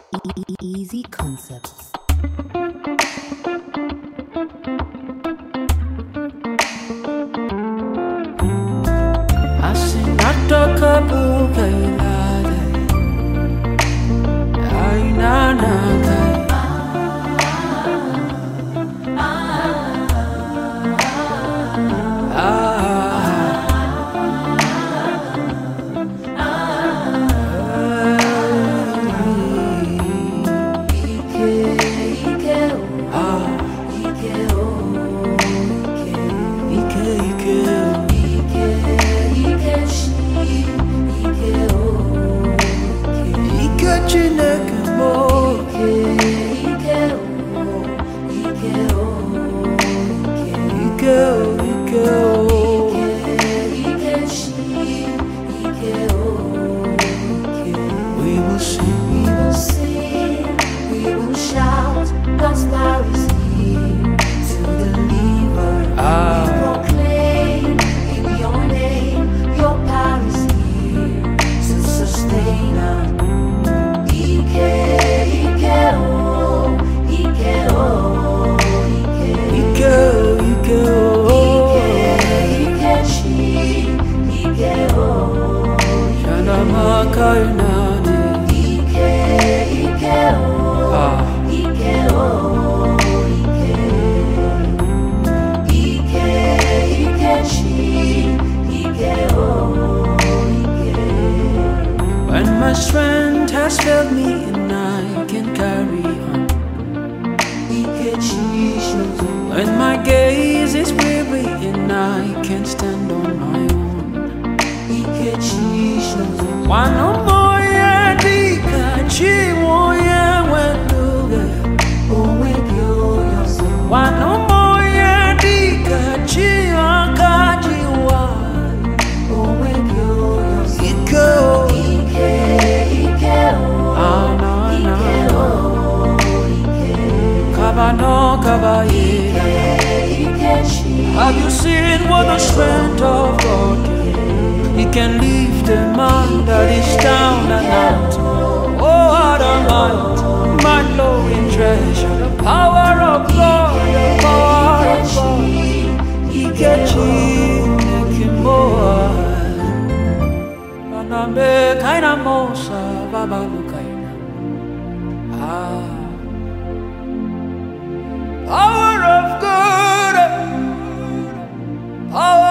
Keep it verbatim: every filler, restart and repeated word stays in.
Easy concepts. Asinatoka bukailade ainanaga when my strength has failed me and I can carry on, when my gaze is weary and I can't stand on my own, wano moya dikachi moya wenduge, wano moya dikachi akaji wa, iko. No have you seen what the strength of God can? He can lift a man that is down and out. Oh, what a might, mind-blowing treasure. The power of God, the power of God. He can make him more. And I make kind of mosa, Baba Lukaina. Ah. Power of good, power